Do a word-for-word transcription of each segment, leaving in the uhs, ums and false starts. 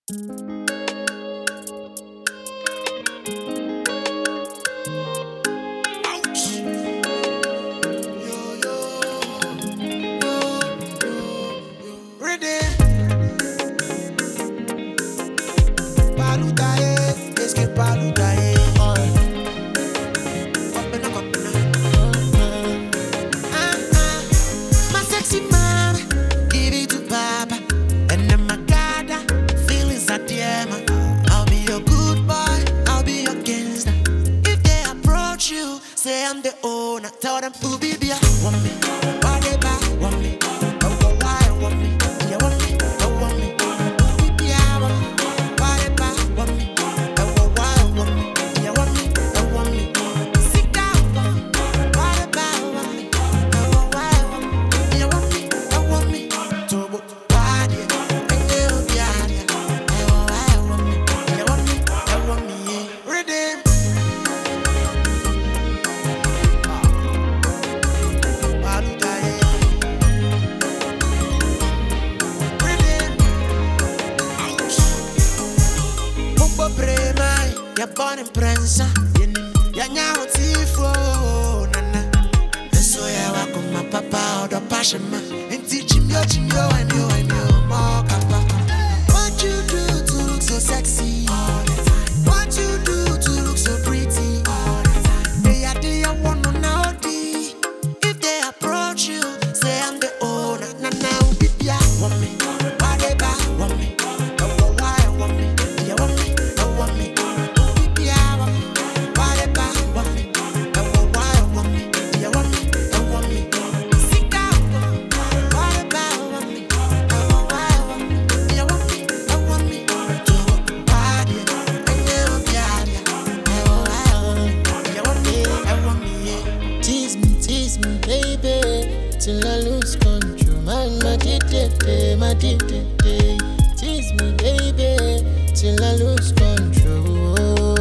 Say I'm the owner, tell them who be be want me, why they buy want me, don't go why want me, yeah want me, don't want me, who be be want me, why they buy want me, don't go why want me, yeah want me, don't want me, sit down, why they buy want me, don't go why want me, yeah want me, don't want me, to go why they, and they be yeah, why want me, yeah want me, don't want me, yeah, redeem. You're born in Prensa, you're now tifo, nana. And so I walk on my papa or the passion man, and teach him your Jim, yo, and you, and you, more papa. What you do to look so sexy all the time? What you do to look so pretty all the time? They are the one on now, if they approach you, say I'm the owner, nana, who be ya, want me, why they buy, want me, don't go why, want me, yeah, want me, don't want me. Till I lose control, man, my did my did tease me, baby, till I lose control.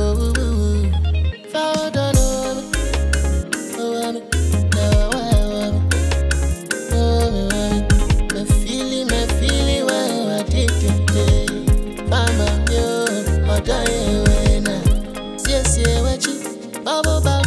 Found on me, oh, me, now I want me, oh, me, me feeling, me feeling, why I did it, mama, yo, I die, when I see, see, what you, bubble,